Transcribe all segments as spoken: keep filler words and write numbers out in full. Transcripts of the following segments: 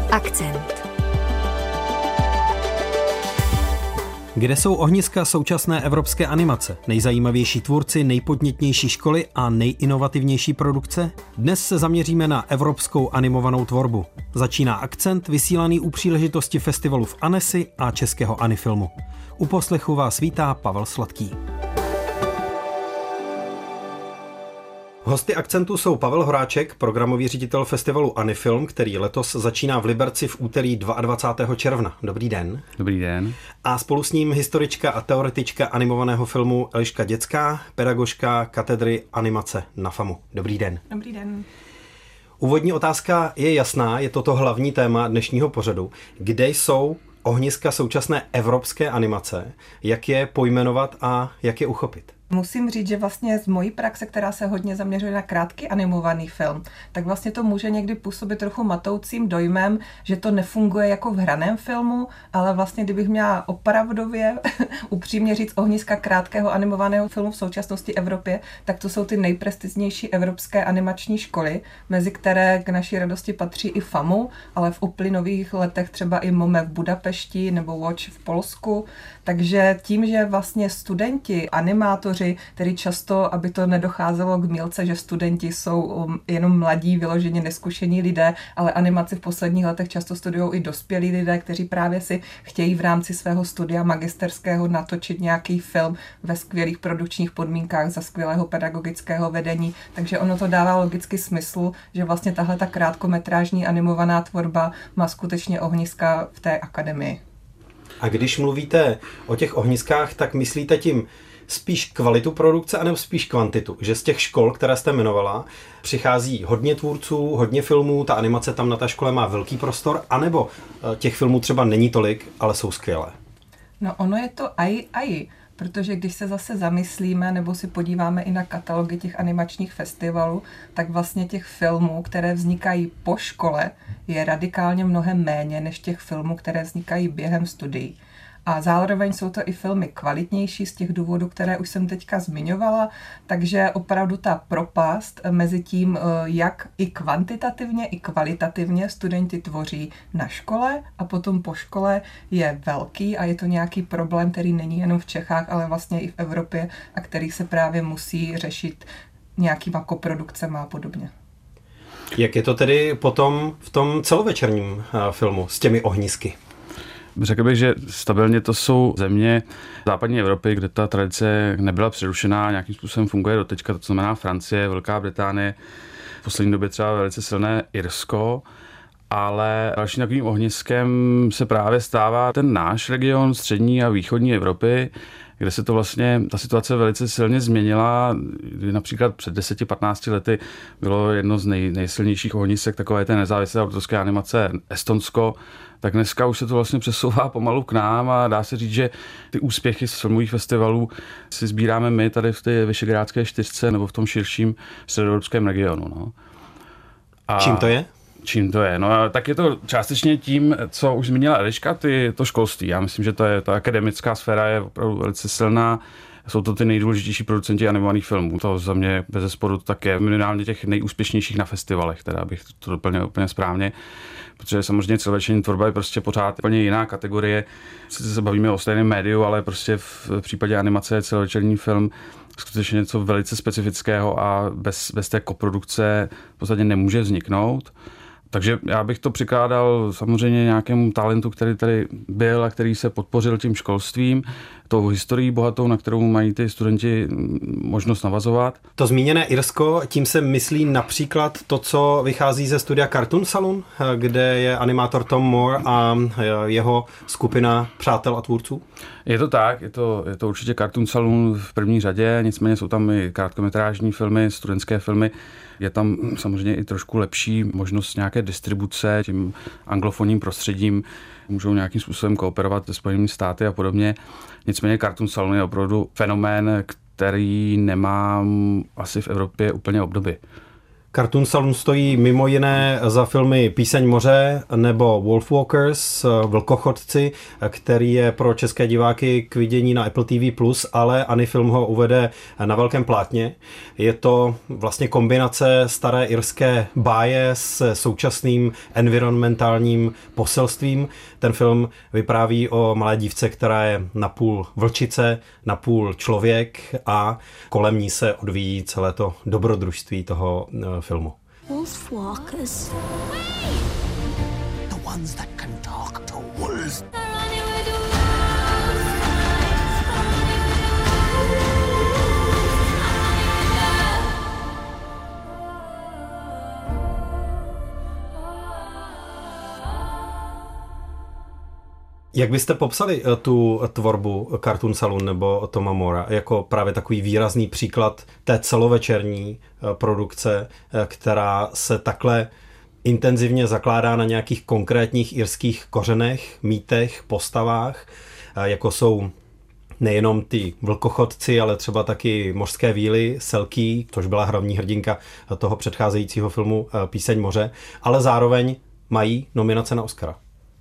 Akcent. Kde jsou ohniska současné evropské animace? Nejzajímavější tvůrci, nejpodnětnější školy a nejinovativnější produkce? Dnes se zaměříme na evropskou animovanou tvorbu. Začíná Akcent, vysílaný u příležitosti festivalu v Annecy a českého Anifilmu. U poslechu vás vítá Pavel Sladký. Hosty Akcentu jsou Pavel Horáček, programový ředitel festivalu Anifilm, který letos začíná v Liberci v úterý dvacátého druhého června. Dobrý den. Dobrý den. A spolu s ním historička a teoretička animovaného filmu Eliška Dětská, pedagožka katedry animace na FAMu. Dobrý den. Dobrý den. Úvodní otázka je jasná, je toto hlavní téma dnešního pořadu. Kde jsou ohniska současné evropské animace, jak je pojmenovat a jak je uchopit? Musím říct, že vlastně z mojí praxe, která se hodně zaměřuje na krátký animovaný film, tak vlastně to může někdy působit trochu matoucím dojmem, že to nefunguje jako v hraném filmu, ale vlastně kdybych měla opravdově upřímně říct ohniska krátkého animovaného filmu v současnosti Evropě, tak to jsou ty nejprestižnější evropské animační školy, mezi které k naší radosti patří i FAMu, ale v uplynových letech třeba i MOME v Budapešti nebo Watch v Polsku. Takže tím, že vlastně studenti, animátoři, tedy často, aby to nedocházelo k mýlce, že studenti jsou jenom mladí, vyloženě neskušení lidé, ale animaci v posledních letech často studují i dospělí lidé, kteří právě si chtějí v rámci svého studia magisterského natočit nějaký film ve skvělých produkčních podmínkách za skvělého pedagogického vedení. Takže ono to dává logicky smysl, že vlastně tahle ta krátkometrážní animovaná tvorba má skutečně ohniska v té akademii. A když mluvíte o těch ohniskách, tak myslíte tím spíš kvalitu produkce, anebo spíš kvantitu? Že z těch škol, které jste jmenovala, přichází hodně tvůrců, hodně filmů, ta animace tam na té škole má velký prostor, anebo těch filmů třeba není tolik, ale jsou skvělé? No ono je to aj, aj. Protože když se zase zamyslíme nebo si podíváme i na katalogy těch animačních festivalů, tak vlastně těch filmů, které vznikají po škole, je radikálně mnohem méně než těch filmů, které vznikají během studií. A zároveň jsou to i filmy kvalitnější z těch důvodů, které už jsem teďka zmiňovala, takže opravdu ta propast mezi tím, jak i kvantitativně, i kvalitativně studenti tvoří na škole a potom po škole, je velký a je to nějaký problém, který není jenom v Čechách, ale vlastně i v Evropě a který se právě musí řešit nějakýma koprodukcemi a podobně. Jak je to tedy potom v tom celovečerním filmu s těmi ohnisky? Řekl bych, že stabilně to jsou země západní Evropy, kde ta tradice nebyla přerušená, nějakým způsobem funguje doteďka, to znamená Francie, Velká Británie, v poslední době třeba velice silné Irsko, ale dalším takovým ohniskem se právě stává ten náš region střední a východní Evropy, kde se to vlastně, ta situace velice silně změnila. Například před deseti patnácti lety bylo jedno z nej, nejsilnějších ohnisek takové té nezávislé autorské animace Estonsko, tak dneska už se to vlastně přesouvá pomalu k nám a dá se říct, že ty úspěchy z filmových festivalů si sbíráme my tady v té Visegrádské čtyřce nebo v tom širším středoevropském regionu. No. A čím to je? Čím to je? No tak je to částečně tím, co už zmínila Eliška, ty, to školství. Já myslím, že to je, ta akademická sféra je opravdu velice silná. Jsou to ty nejdůležitější producenti animovaných filmů. To za mě bezesporu také minimálně těch nejúspěšnějších na festivalech, teda bych to doplnil úplně správně. Protože samozřejmě celovečerní tvorba je prostě pořád úplně jiná kategorie. Sice se bavíme o stejném médiu, ale prostě v případě animace je celovečerní film skutečně něco velice specifického a bez, bez té koprodukce v podstatě nemůže vzniknout. Takže já bych to přikládal samozřejmě nějakému talentu, který tady byl a který se podpořil tím školstvím, tou historií bohatou, na kterou mají ty studenti možnost navazovat. To zmíněné Irsko, tím se myslí například to, co vychází ze studia Cartoon Saloon, kde je animátor Tom Moore a jeho skupina přátel a tvůrců? Je to tak, je to, je to určitě Cartoon Saloon v první řadě, nicméně jsou tam i krátkometrážní filmy, studentské filmy. Je tam samozřejmě i trošku lepší možnost nějaké distribuce tím anglofonním prostředím. Můžou nějakým způsobem kooperovat se Spojenými státy a podobně. Nicméně Cartoon Saloon je opravdu fenomén, který nemá asi v Evropě úplně obdoby. Cartoon Saloon stojí mimo jiné za filmy Píseň moře nebo Wolfwalkers, Vlkochodci, který je pro české diváky k vidění na Apple T V plus, ale Anifilm ho uvede na velkém plátně. Je to vlastně kombinace staré irské báje s současným environmentálním poselstvím. Ten film vypráví o malé dívce, která je napůl vlčice, napůl člověk a kolem ní se odvíjí celé to dobrodružství toho filmu. Wolfwalkers. The ones that can talk to wolves. Jak byste popsali tu tvorbu Cartoon Saloon nebo Toma Moora jako právě takový výrazný příklad té celovečerní produkce, která se takhle intenzivně zakládá na nějakých konkrétních irských kořenech, mýtech, postavách, jako jsou nejenom ty vlkochodci, ale třeba taky mořské víly, Selkie, což byla hlavní hrdinka toho předcházejícího filmu Píseň moře, ale zároveň mají nominace na Oscara.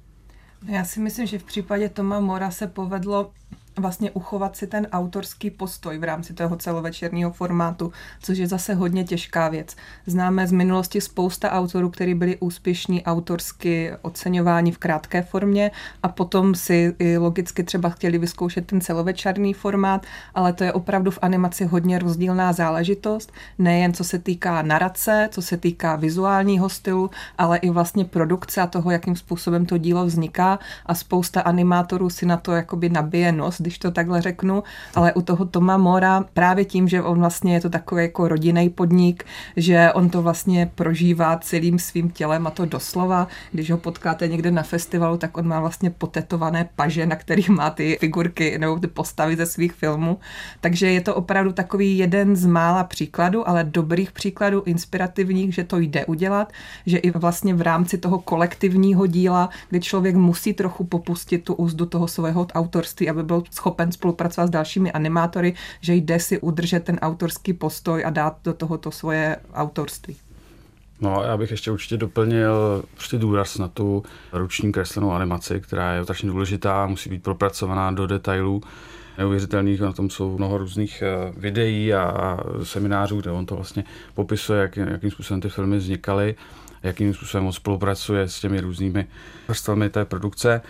Já si myslím, že v případě Toma Moora se povedlo vlastně uchovat si ten autorský postoj v rámci toho celovečerního formátu, což je zase hodně těžká věc. Známe z minulosti spousta autorů, kteří byli úspěšní autorsky oceňováni v krátké formě a potom si i logicky třeba chtěli vyzkoušet ten celovečerný formát, ale to je opravdu v animaci hodně rozdílná záležitost, nejen co se týká narace, co se týká vizuálního stylu, ale i vlastně produkce a toho, jakým způsobem to dílo vzniká a spousta animátorů si na to jakoby nabije nos, když to takhle řeknu, ale u toho Toma Moora právě tím, že on vlastně je to takový jako rodinný podnik, že on to vlastně prožívá celým svým tělem a to doslova. Když ho potkáte někde na festivalu, tak on má vlastně potetované paže, na kterých má ty figurky nebo ty postavy ze svých filmů. Takže je to opravdu takový jeden z mála příkladů, ale dobrých příkladů, inspirativních, že to jde udělat, že i vlastně v rámci toho kolektivního díla, kdy člověk musí trochu popustit tu úzdu toho svého autorství, aby byl schopen spolupracovat s dalšími animátory, že jde si udržet ten autorský postoj a dát do tohoto svoje autorství. No, já bych ještě určitě doplnil prostě důraz na tu ruční kreslenou animaci, která je strašně důležitá, musí být propracovaná do detailů neuvěřitelných. Na tom jsou mnoho různých videí a seminářů, kde on to vlastně popisuje, jak, jakým způsobem ty filmy vznikaly, jakým způsobem on spolupracuje s těmi různými vrstvami té produkce.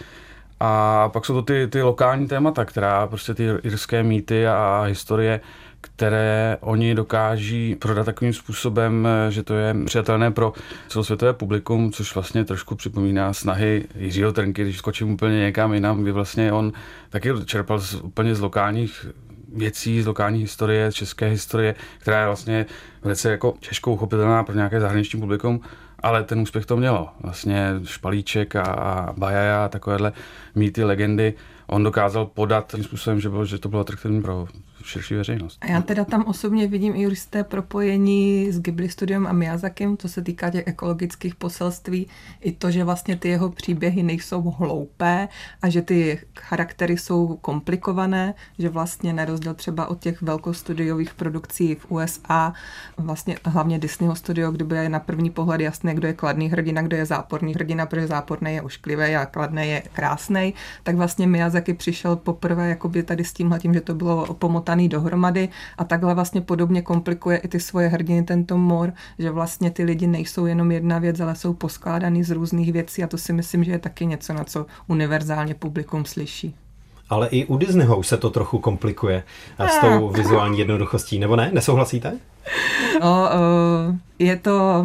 A pak jsou to ty, ty lokální témata, která prostě ty irské mýty a historie, které oni dokáží prodat takovým způsobem, že to je přijatelné pro celosvětové publikum, což vlastně trošku připomíná snahy Jiřího Trnky, když skočím úplně někam jinam, kdy vlastně on taky čerpal z, úplně z lokálních věcí, z lokální historie, z české historie, která je vlastně velice jako těžko uchopitelná pro nějaké zahraniční publikum, ale ten úspěch to mělo. Vlastně Špalíček a, a Bajaja a takovéhle mýty, legendy, on dokázal podat tím způsobem, že, bylo, že to bylo atraktivní pro širší veřejnost. A já teda tam osobně vidím i jisté propojení s Ghibli Studiem a Miyazakim, co se týká těch ekologických poselství, i to, že vlastně ty jeho příběhy nejsou hloupé a že ty charaktery jsou komplikované, že vlastně na rozdíl třeba od těch velkostudiových produkcí v U S A, vlastně hlavně Disneyho studio, kde je na první pohled jasné, kdo je kladný hrdina, kdo je záporný hrdina, protože záporný je ošklivý a kladný je krásný, tak vlastně Miyazaki přišel poprvé jakoby tady s tímhletím, že to bylo pomotaný dohromady a takhle vlastně podobně komplikuje i ty svoje hrdiny ten Tom Moore, že vlastně ty lidi nejsou jenom jedna věc, ale jsou poskládaný z různých věcí a to si myslím, že je taky něco, na co univerzálně publikum slyší. Ale i u Disneyho už se to trochu komplikuje s tou vizuální jednoduchostí, nebo ne? Nesouhlasíte? No, je to...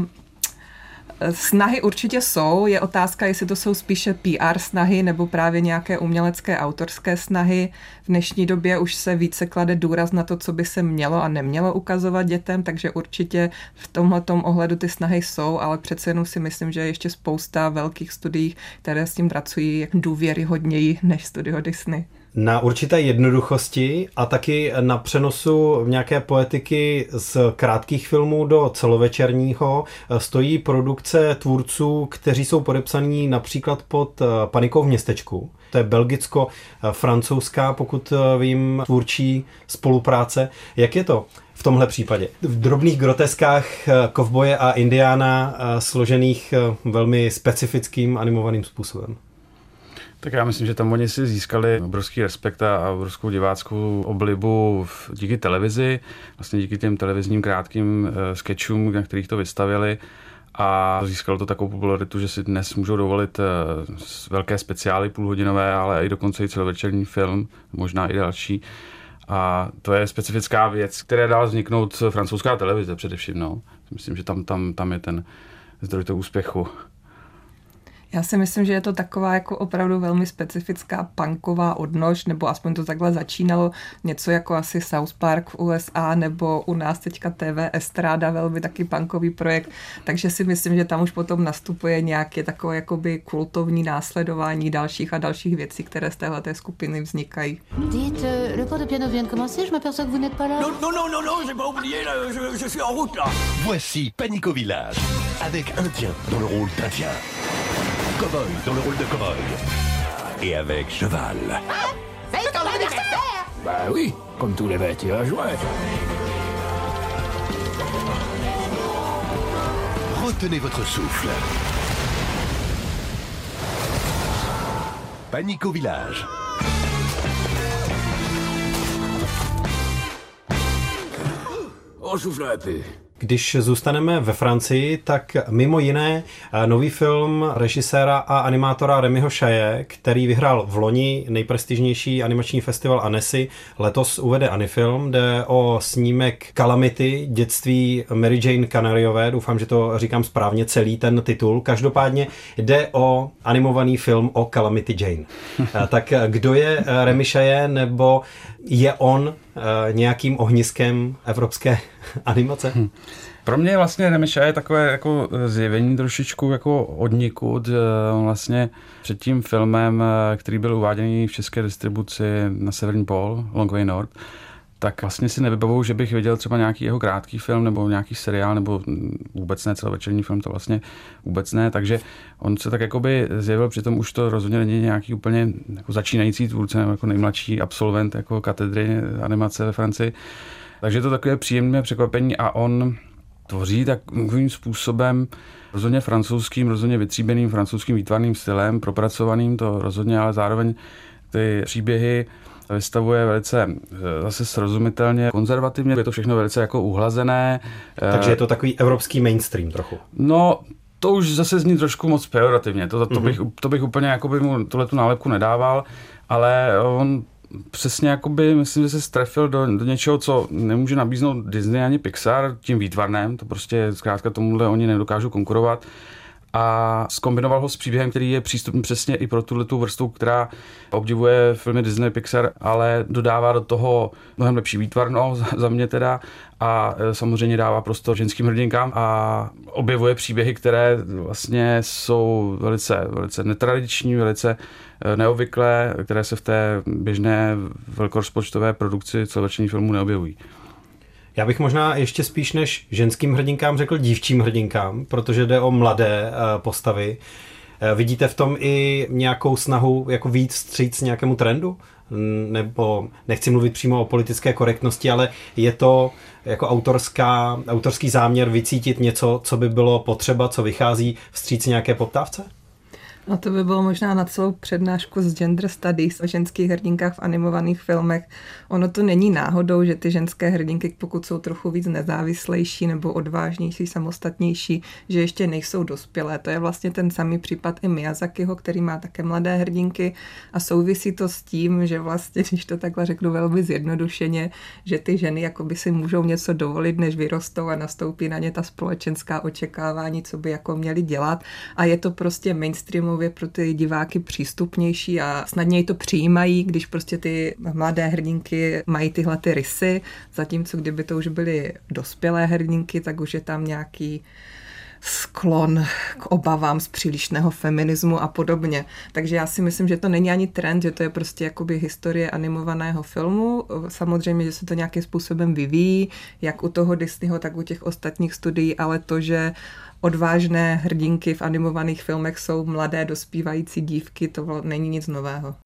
Snahy určitě jsou, je otázka, jestli to jsou spíše P R snahy nebo právě nějaké umělecké autorské snahy. V dnešní době už se více klade důraz na to, co by se mělo a nemělo ukazovat dětem, takže určitě v tomhletom ohledu ty snahy jsou, ale přece jenom si myslím, že je ještě spousta velkých studií, které s tím pracují důvěryhodněji než studio Disney. Na určité jednoduchosti a taky na přenosu nějaké poetiky z krátkých filmů do celovečerního stojí produkce tvůrců, kteří jsou podepsaní například pod Panikou v městečku. To je belgicko-francouzská, pokud vím, tvůrčí spolupráce. Jak je to v tomhle případě. V drobných groteskách kovboje a indiána složených velmi specifickým animovaným způsobem. Tak já myslím, že tam oni si získali obrovský respekt a obrovskou diváckou oblibu díky televizi, vlastně díky těm televizním krátkým sketchům, na kterých to vystavili. A získalo to takovou popularitu, že si dnes můžou dovolit velké speciály půlhodinové, ale i dokonce i celovečerní film, možná i další. A to je specifická věc, která dala vzniknout francouzská televize především. No. Myslím, že tam, tam, tam je ten zdroj toho úspěchu. Já si myslím, že je to taková jako opravdu velmi specifická punková odnož, nebo aspoň to takhle začínalo, něco jako asi South Park v U S A, nebo u nás teďka T V Estráda, velmi taky punkový projekt, takže si myslím, že tam už potom nastupuje nějaké takové jakoby kultovní následování dalších a dalších věcí, které z téhleté skupiny vznikají. Dites, euh, le cours de piano vient de commencer, je m'aperçois que vous n'êtes pas là. Non, non, non, non, non, j'ai pas oublié, là, je, je suis en route, là. Voici Panico Village, avec Indien dans le rôle d'Indien, Cowboy dans le rôle de Cowboy, et avec Cheval. C'est ton anniversaire! Bah oui, comme tous les bêtes, il va jouer. Retenez votre souffle. Panico Village. On souffle un peu. Když zůstaneme ve Francii, tak mimo jiné nový film režiséra a animátora Rémiho Chaillet, který vyhrál v loni nejprestižnější animační festival Annecy, letos uvede Anifilm, jde o snímek Calamity, dětství Mary Jane Canariové, doufám, že to říkám správně, celý ten titul. Každopádně jde o animovaný film o Calamity Jane. Tak kdo je Rémi Chaillet, nebo je on nějakým ohniskem evropské animace? Hmm. Pro mě vlastně Rémi Chaillet je takové jako zjevení trošičku jako odnikud. Vlastně před tím filmem, který byl uváděný v české distribuci na Severní pól, Long Way North, tak vlastně si nevybavuju, že bych viděl třeba nějaký jeho krátký film nebo nějaký seriál nebo vůbec ne celovečerní film, to vlastně vůbec ne, takže on se tak jakoby zjevil, přitom už to rozhodně není nějaký úplně jako začínající tvůrce nebo jako nejmladší absolvent jako katedry animace ve Francii. Takže je to takové příjemné překvapení a on tvoří takovým způsobem rozhodně francouzským, rozhodně vytříbeným francouzským výtvarným stylem, propracovaným to rozhodně, ale zároveň ty příběhy vystavuje velice zase srozumitelně, konzervativně, je to všechno velice jako uhlazené. Takže je to takový evropský mainstream trochu. No, to už zase zní trošku moc pejorativně, to, to, bych, to bych úplně jakoby mu tuhletu nálepku nedával, ale on přesně jakoby, myslím, že se strefil do, do něčeho, co nemůže nabíznout Disney ani Pixar tím výtvarném, to prostě zkrátka tomuhle oni nedokážou konkurovat. A zkombinoval ho s příběhem, který je přístupný přesně i pro tuhletu vrstvu, která obdivuje filmy Disney Pixar, ale dodává do toho mnohem lepší výtvarno za mě teda a samozřejmě dává prostor ženským hrdinkám a objevuje příběhy, které vlastně jsou velice, velice netradiční, velice neobvyklé, které se v té běžné velkorozpočtové produkci celovečerních filmů neobjevují. Já bych možná ještě spíš než ženským hrdinkám řekl dívčím hrdinkám, protože jde o mladé postavy. Vidíte v tom i nějakou snahu jako víc vstříc nějakému trendu? Nebo nechci mluvit přímo o politické korektnosti, ale je to jako autorská, autorský záměr vycítit něco, co by bylo potřeba, co vychází vstříc nějaké poptávce? No to by bylo možná na celou přednášku z gender studies o ženských hrdinkách v animovaných filmech. Ono to není náhodou, že ty ženské hrdinky, pokud jsou trochu víc nezávislejší nebo odvážnější, samostatnější, že ještě nejsou dospělé. To je vlastně ten samý případ i Miyazakiho, který má také mladé hrdinky a souvisí to s tím, že vlastně, když to takhle řeknu velmi zjednodušeně, že ty ženy jakoby si můžou něco dovolit, než vyrostou a nastoupí na ně ta společenská očekávání, co by jako měli dělat a je to prostě mainstream pro ty diváky přístupnější a snadněji to přijímají, když prostě ty mladé hrdinky mají tyhle ty rysy, zatímco kdyby to už byly dospělé hrdinky, tak už je tam nějaký sklon k obavám z přílišného feminismu a podobně. Takže já si myslím, že to není ani trend, že to je prostě jakoby historie animovaného filmu. Samozřejmě, že se to nějakým způsobem vyvíjí, jak u toho Disneyho, tak u těch ostatních studií, ale to, že odvážné hrdinky v animovaných filmech jsou mladé dospívající dívky, to není nic nového.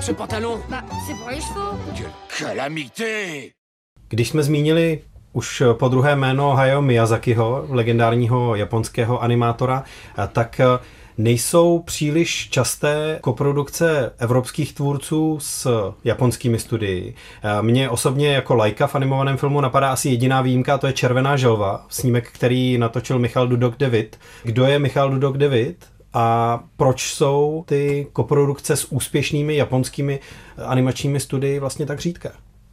ce pantalon? Bah, c'est pour les chevaux. Quelle calamité! Když jsme zmínili už po druhé jméno Hayao Miyazakiho, legendárního japonského animátora, tak nejsou příliš časté koprodukce evropských tvůrců s japonskými studii. Mně osobně jako laika v animovaném filmu napadá asi jediná výjimka, to je Červená želva, snímek, který natočil Michal Dudok-David. Kdo je Michal Dudok-David a proč jsou ty koprodukce s úspěšnými japonskými animačními studii vlastně tak řídké?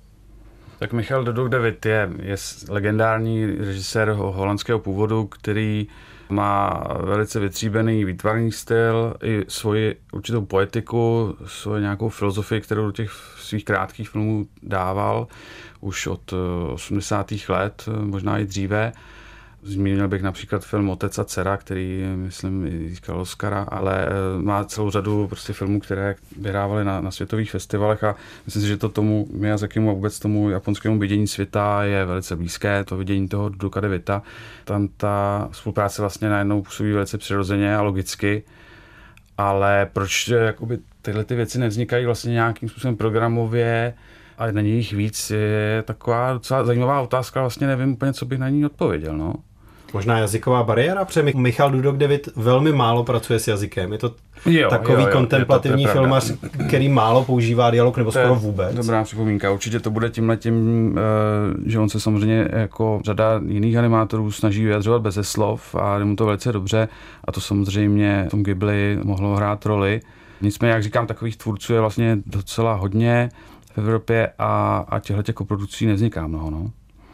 Tak Michal Dudok-David je, je legendární režisér holandského původu, který má velice vytříbený výtvarný styl i svoji určitou poetiku, svoji nějakou filozofii, kterou do těch svých krátkých filmů dával už od osmdesátých let, možná i dříve. Zmínil bych například film Otec a dcera, který, myslím, získal Oscara, ale má celou řadu prostě filmů, které vyhrávaly na, na světových festivalech a myslím si, že to tomu Miyazakimu a vůbec tomu japonskému vidění světa je velice blízké, to vidění toho Dudoka Davida. Tam ta spolupráce vlastně najednou působí velice přirozeně a logicky, ale proč jakoby tyhle ty věci nevznikají vlastně nějakým způsobem programově, ale není jich víc, je taková docela zajímavá otázka, vlastně nevím úplně, co bych na ní odpověděl, no. Možná jazyková bariéra, protože Michal Dudok-David velmi málo pracuje s jazykem. Je to jo, takový jo, jo, kontemplativní je to, to filmař, který málo používá dialog, nebo to skoro vůbec. Dobrá připomínka. Určitě to bude tímhletím, že on se samozřejmě jako řada jiných animátorů snaží vyjadřovat beze slov a jde mu to velice dobře a to samozřejmě v tom Ghibli mohlo hrát roli. Nicméně, jak říkám, takových tvůrců je vlastně docela hodně v Evropě a, a těchto koprodukcí nevzniká mnoho, no.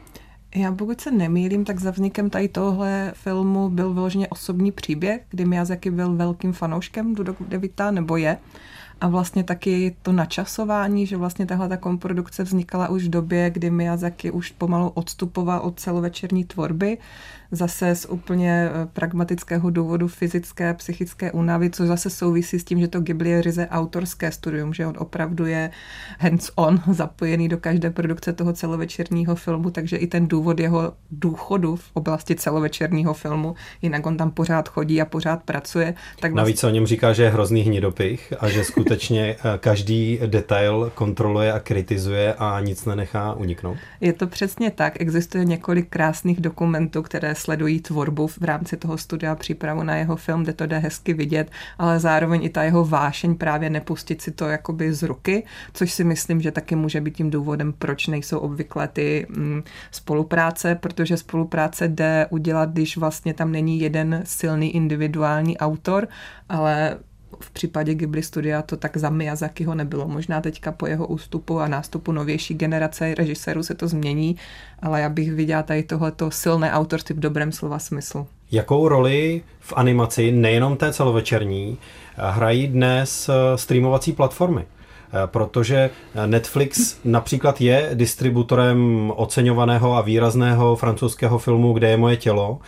Já pokud se nemýlím, tak za vznikem tady tohle filmu byl vyloženě osobní příběh, kdy Miyazaki byl velkým fanouškem Dudoka Davida, nebo je. A vlastně taky to načasování, že vlastně tahle ta komprodukce vznikala už v době, kdy Miyazaki už pomalu odstupoval od celovečerní tvorby, zase z úplně pragmatického důvodu fyzické, psychické únavy, což zase souvisí s tím, že to Ghibli je ryze autorské studium, že on opravdu je hands-on zapojený do každé produkce toho celovečerního filmu, takže i ten důvod jeho důchodu v oblasti celovečerního filmu, jinak on tam pořád chodí a pořád pracuje. Tak vlastně... Navíc o něm říká, že je hrozný hnidopich a že skutečně každý detail kontroluje a kritizuje a nic nenechá uniknout. Je to přesně tak. Existuje několik krásných dokumentů, které sledují tvorbu v rámci toho studia, přípravu na jeho film, kde to jde hezky vidět, ale zároveň i ta jeho vášeň právě nepustit si to jakoby z ruky, což si myslím, že taky může být tím důvodem, proč nejsou obvykle ty mm, spolupráce, protože spolupráce jde udělat, když vlastně tam není jeden silný individuální autor, ale v případě Ghibli studia to tak za Miyazakiho nebylo. Možná teďka po jeho ústupu a nástupu novější generace režisérů se to změní, ale já bych viděla tady tohleto silné autorství v dobrém slova smyslu. Jakou roli v animaci, nejenom té celovečerní, hrají dnes streamovací platformy? Protože Netflix například je distributorem oceňovaného a výrazného francouzského filmu Kde je moje tělo,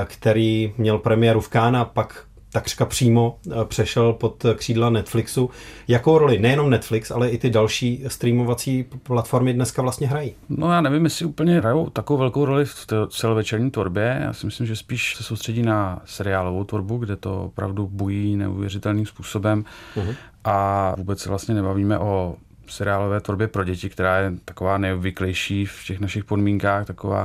který měl premiéru v Cannes a pak takřka přímo přešel pod křídla Netflixu. Jakou roli nejenom Netflix, ale i ty další streamovací platformy dneska vlastně hrají? No já nevím, jestli úplně hrajou takovou velkou roli v celovečerní tvorbě. Já si myslím, že spíš se soustředí na seriálovou tvorbu, kde to opravdu bují neuvěřitelným způsobem. Uh-huh. A vůbec se vlastně nebavíme o seriálové tvorbě pro děti, která je taková nejobvyklejší v těch našich podmínkách, taková,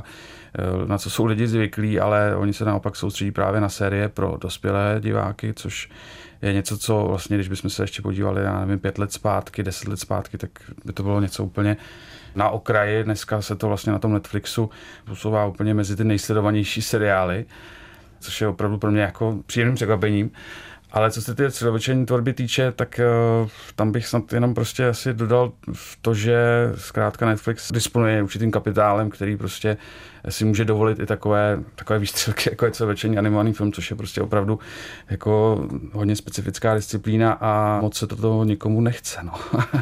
na co jsou lidi zvyklí, ale oni se naopak soustředí právě na série pro dospělé diváky, což je něco, co vlastně, když bychom se ještě podívali na nevím, pět let zpátky, deset let zpátky, tak by to bylo něco úplně na okraji. Dneska se to vlastně na tom Netflixu posouvá úplně mezi ty nejsledovanější seriály, což je opravdu pro mě jako příjemným překvapením. Ale co se ty celovečerní tvorby týče, tak uh, tam bych snad jenom prostě asi dodal v to, že zkrátka Netflix disponuje určitým kapitálem, který prostě si může dovolit i takové, takové výstřelky, jako je celovečerní animovaný film, což je prostě opravdu jako hodně specifická disciplína a moc se to toho nikomu nechce. No.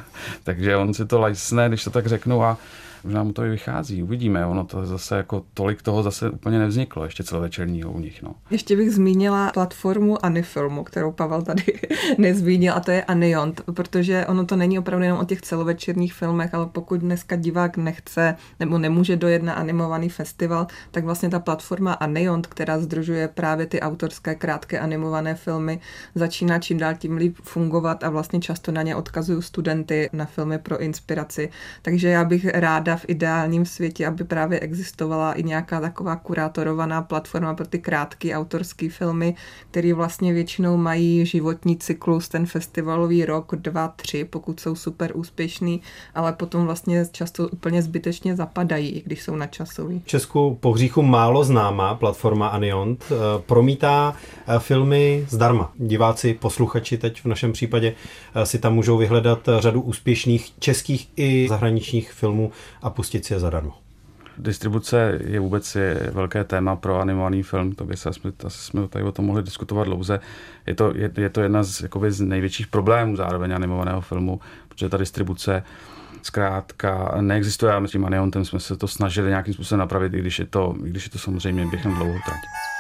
Takže on si to lajsne, když to tak řeknu, a možná mu to i vychází, uvidíme. Ono to zase jako tolik toho zase úplně nevzniklo, ještě celovečerního u nich. No. Ještě bych zmínila platformu Anifilmu, kterou kterou Pavel tady nezmínil, a to je Aniont, protože ono to není opravdu jenom o těch celovečerních filmech, ale pokud dneska divák nechce nebo nemůže dojet na animovaný festival, tak vlastně ta platforma Aniont, která sdružuje právě ty autorské krátké animované filmy, začíná čím dál tím líp fungovat a vlastně často na ně odkazují studenty na filmy pro inspiraci. Takže já bych ráda v ideálním světě, aby právě existovala i nějaká taková kurátorovaná platforma pro ty krátké autorské filmy, které vlastně většinou mají životní cyklus, ten festivalový rok, dva, tři, pokud jsou super úspěšný, ale potom vlastně často úplně zbytečně zapadají, i když jsou nadčasový. V Česku po hříchu málo známá platforma Aniont promítá filmy zdarma. Diváci, posluchači teď v našem případě si tam můžou vyhledat řadu úspěšných českých i zahraničních filmů a pustit si je zadarmo. Distribuce je vůbec je velké téma pro animovaný film, to by se asi, asi jsme tady o tom mohli diskutovat dlouze. Je to, je, je to jedna z, jakoby, z největších problémů zároveň animovaného filmu, protože ta distribuce zkrátka neexistuje a my s tím Aniontem jsme se to snažili nějakým způsobem napravit, i když je to, i když je to samozřejmě během dlouhou trať.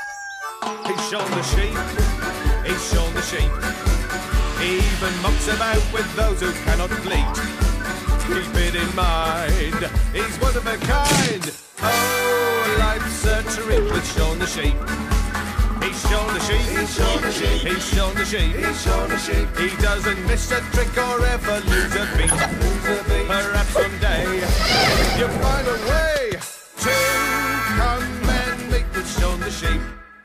Keep it in mind, he's one of a kind. Oh, life's a trick with Shaun the Sheep. He's Shaun the Sheep, he's Shaun the Sheep, he's Shaun the Sheep, he's Shaun the Sheep. He doesn't miss a trick or ever lose a beat. Perhaps someday you'll find a way to come and meet with Shaun the Sheep.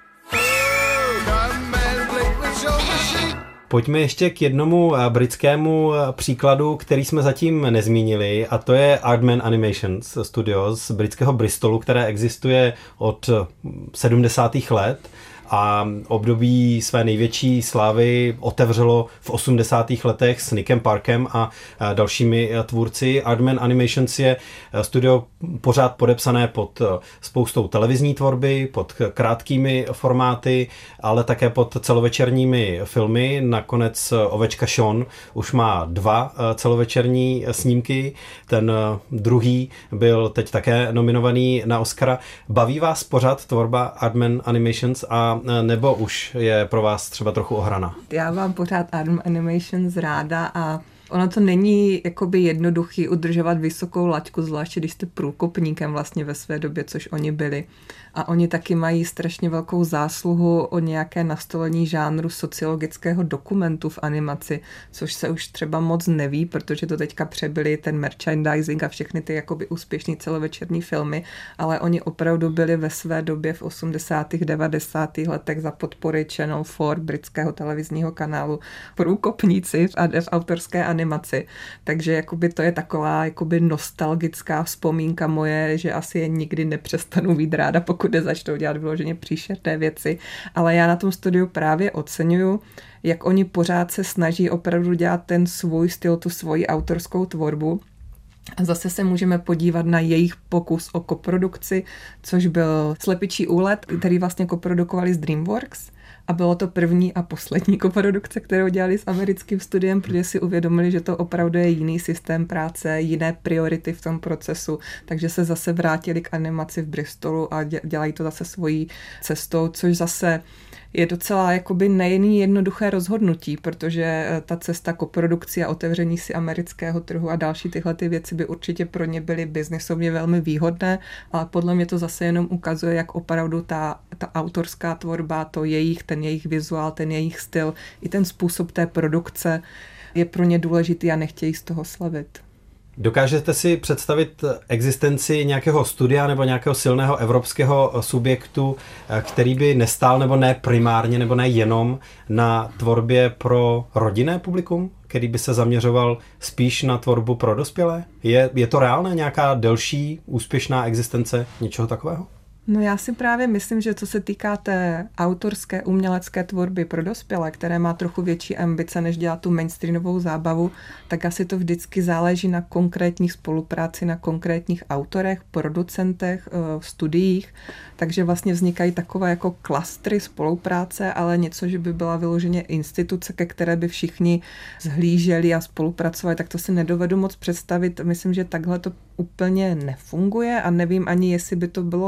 Oh, come and meet with Shaun the Sheep. Pojďme ještě k jednomu britskému příkladu, který jsme zatím nezmínili, a to je Aardman Animations Studio z britského Bristolu, které existuje od sedmdesátých let a období své největší slávy otevřelo v osmdesátých letech s Nickem Parkem a dalšími tvůrci. Aardman Animations je studio pořád podepsané pod spoustou televizní tvorby, pod krátkými formáty, ale také pod celovečerními filmy. Nakonec Ovečka Shaun už má dva celovečerní snímky. Ten druhý byl teď také nominovaný na Oscara. Baví vás pořád tvorba Aardman Animations a nebo už je pro vás třeba trochu ohraná? Já mám pořád Aardman Animations ráda a ono to není jakoby jednoduchý udržovat vysokou laťku, zvláště když jste průkopníkem vlastně ve své době, což oni byli. A oni taky mají strašně velkou zásluhu o nějaké nastolení žánru sociologického dokumentu v animaci, což se už třeba moc neví, protože to teďka přebyli ten merchandising a všechny ty jakoby úspěšný celovečerní filmy, ale oni opravdu byli ve své době v osmdesátých devadesátých letech za podpory Channel čtyři britského televizního kanálu průkopníci v, v autorské animaci. Takže jakoby to je taková jakoby nostalgická vzpomínka moje, že asi je nikdy nepřestanu mít ráda, pokud nezačnou dělat vyloženě příšerné věci, ale já na tom studiu právě oceňuju, jak oni pořád se snaží opravdu dělat ten svůj styl, tu svoji autorskou tvorbu. A zase se můžeme podívat na jejich pokus o koprodukci, což byl Slepičí úlet, který vlastně koprodukovali s DreamWorks. A bylo to první a poslední koprodukce, kterou dělali s americkým studiem, protože si uvědomili, že to opravdu je jiný systém práce, jiné priority v tom procesu, takže se zase vrátili k animaci v Bristolu a dělají to zase svojí cestou, což zase je docela jakoby nejený jednoduché rozhodnutí, protože ta cesta koprodukcí a otevření si amerického trhu a další tyhle ty věci by určitě pro ně byly biznisovně velmi výhodné, ale podle mě to zase jenom ukazuje, jak opravdu ta, ta autorská tvorba, to jejich, ten jejich vizuál, ten jejich styl, i ten způsob té produkce je pro ně důležitý a nechtějí z toho slavit. Dokážete si představit existenci nějakého studia nebo nějakého silného evropského subjektu, který by nestál nebo ne primárně nebo ne jenom na tvorbě pro rodinné publikum, který by se zaměřoval spíš na tvorbu pro dospělé? Je, je to reálné nějaká delší úspěšná existence něčeho takového? No já si právě myslím, že co se týká té autorské umělecké tvorby pro dospělé, které má trochu větší ambice, než dělat tu mainstreamovou zábavu, tak asi to vždycky záleží na konkrétních spolupráci, na konkrétních autorech, producentech, studiích, takže vlastně vznikají takové jako klastry spolupráce, ale něco, že by byla vyloženě instituce, ke které by všichni zhlíželi a spolupracovali, tak to si nedovedu moc představit. Myslím, že takhle to úplně nefunguje a nevím ani, jestli by to bylo dobré,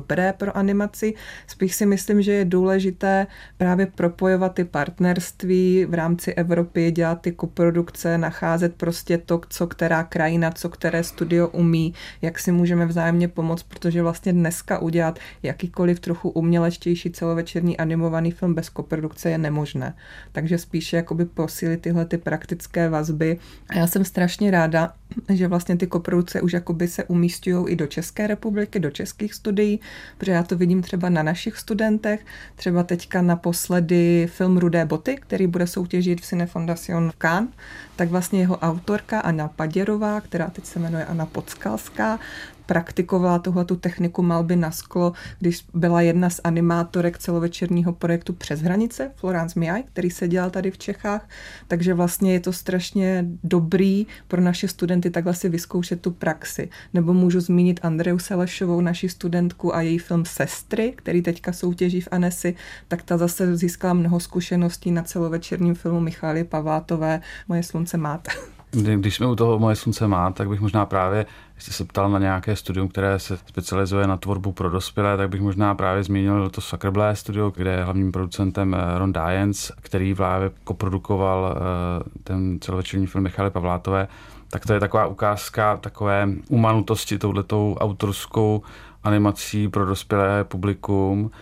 dobré pro animaci. Spíš si myslím, že je důležité právě propojovat ty partnerství v rámci Evropy, dělat ty koprodukce, nacházet prostě to, co která krajina, co které studio umí, jak si můžeme vzájemně pomoct, protože vlastně dneska udělat jakýkoliv trochu umělečtější celovečerní animovaný film bez koprodukce je nemožné. Takže spíše jakoby posílit tyhle ty praktické vazby. A já jsem strašně ráda, že vlastně ty koprodukce už jakoby se umísťují i do České republiky, do českých studií, protože já to vidím třeba na našich studentech, třeba teďka naposledy film Rudé boty, který bude soutěžit v Cinefondacion v Cannes, tak vlastně jeho autorka Anna Paděrová, která teď se jmenuje Anna Podskalská, praktikovala tuhletu techniku malby na sklo, když byla jedna z animátorek celovečerního projektu Přes hranice, Florence Miaj, který se dělal tady v Čechách, takže vlastně je to strašně dobrý pro naše studenty takhle si vyzkoušet tu praxi. Nebo můžu zmínit Andreu Selešovou, naši studentku, a její film Sestry, který teďka soutěží v Annecy, tak ta zase získala mnoho zkušeností na celovečerním filmu Michaly Pavlátové Moje slunce mát. Když jsme u toho Moje slunce má, tak bych možná právě, jestli se ptal na nějaké studium, které se specializuje na tvorbu pro dospělé, tak bych možná právě zmínil to Sacreblé studio, kde je hlavním producentem Ron Dyens, který právě koprodukoval ten celovečerní film Michaly Pavlátové. Tak to je taková ukázka takové umanutosti touhletou autorskou animací pro dospělé publikum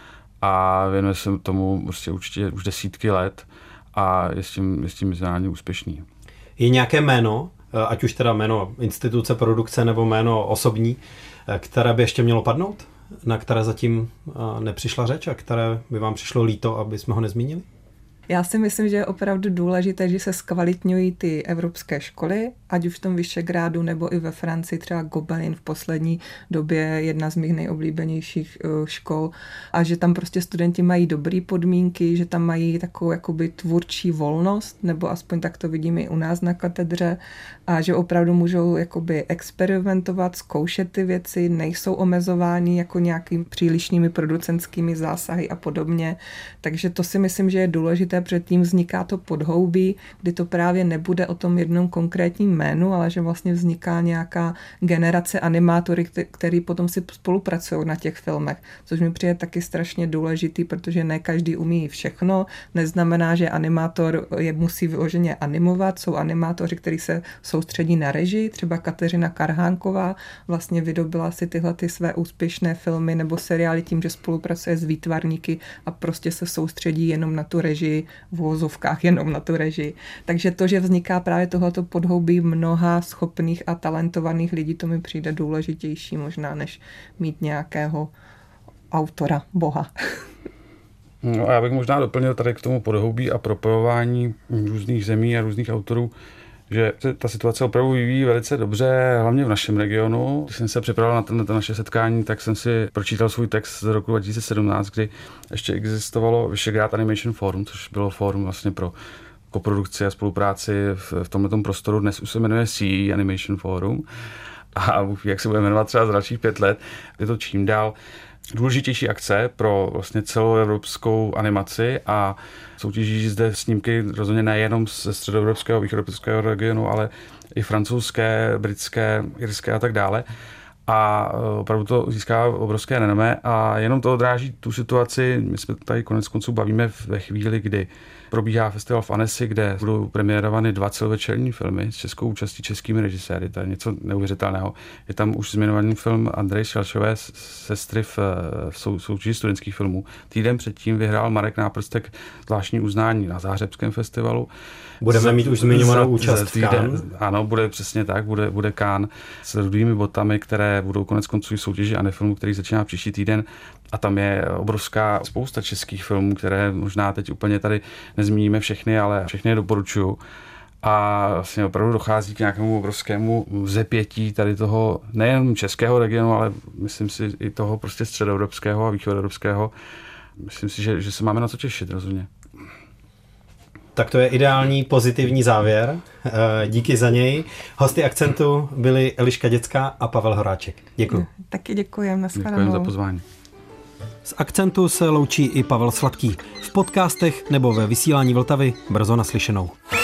a věnuje se tomu prostě určitě už desítky let a je s tím, je s tím mezinárodně úspěšný. Je nějaké jméno, ať už teda jméno instituce produkce nebo jméno osobní, které by ještě mělo padnout, na které zatím nepřišla řeč a které by vám přišlo líto, aby jsme ho nezmínili? Já si myslím, že je opravdu důležité, že se zkvalitňují ty evropské školy, ať už v tom Vyšegrádu nebo i ve Francii, třeba Gobelin v poslední době jedna z mých nejoblíbenějších škol, a že tam prostě studenti mají dobré podmínky, že tam mají takovou jakoby tvůrčí volnost, nebo aspoň tak to vidíme i u nás na katedře, a že opravdu můžou jakoby experimentovat, zkoušet ty věci, nejsou omezováni jako nějakými přílišnými producentskými zásahy a podobně. Takže to si myslím, že je důležité, protože tím vzniká to podhoubí, kdy to právě nebude o tom jednom konkrétním jménu, ale že vlastně vzniká nějaká generace animátory, který potom si spolupracují na těch filmech, což mi přijde taky strašně důležitý, protože ne každý umí všechno, neznamená, že animátor je musí vyloženě animovat, jsou animátoři, kteří se soustředí na režii, třeba Kateřina Karhánková vlastně vydobila si tyhle ty své úspěšné filmy nebo seriály tím, že spolupracuje s výtvarníky a prostě se soustředí jenom na tu režii, v uvozovkách jenom na tu režii. Takže to, že vzniká právě tohleto podhoubí mnoha schopných a talentovaných lidí, to mi přijde důležitější možná, než mít nějakého autora, boha. No a já bych možná doplnil tady k tomu podhoubí a propojování různých zemí a různých autorů, že se ta situace opravdu vyvíjí velice dobře, hlavně v našem regionu. Když jsem se připravil na tenhle naše setkání, tak jsem si pročítal svůj text z roku dva tisíce sedmnáct, kdy ještě existovalo Vyšegrád Animation Forum, což bylo fórum vlastně pro koprodukci a spolupráci v, v tomhletom prostoru. Dnes už se jmenuje C E Animation Forum a jak se bude jmenovat třeba za dalších pět let, je to čím dál důležitější akce pro vlastně celou evropskou animaci a soutěží zde snímky rozhodně nejenom ze středoevropského, východoevropského regionu, ale i francouzské, britské, irské a tak dále. A opravdu to získá obrovské renomé a jenom to odráží tu situaci. My jsme tady konec konců bavíme ve chvíli, kdy probíhá festival v Annecy, kde budou premiérovány dva celovečerní filmy s českou účastí, českými režiséry. To je něco neuvěřitelného. Je tam už zmiňovaný film Andreje Šelšové Sestry v, v sou, soutěži studentských filmů. Týden předtím vyhrál Marek Náprstek zvláštní uznání na Záhřebském festivalu. Budeme za, mít už zmiňovanou účast v Cannes. Ano, bude přesně tak, bude, bude Cannes s Rudými botami, které budou konec konců soutěži Anifilmu, který začíná příští týden. A tam je obrovská spousta českých filmů, které možná teď úplně tady nezmíníme všechny, ale všechny je doporučuju. A vlastně opravdu dochází k nějakému obrovskému vzepětí tady toho nejen českého regionu, ale myslím si i toho prostě středoevropského a východoevropského. Myslím si, že, že se máme na co těšit rozhodně. Tak to je ideální pozitivní závěr. Díky za něj. Hosty Akcentu byli Eliška Děcká a Pavel Horáček. Děkuji. Taky děkujem. Děkujem za pozvání. Z Akcentu se loučí i Pavel Sladký. V podcastech nebo ve vysílání Vltavy brzo naslyšenou.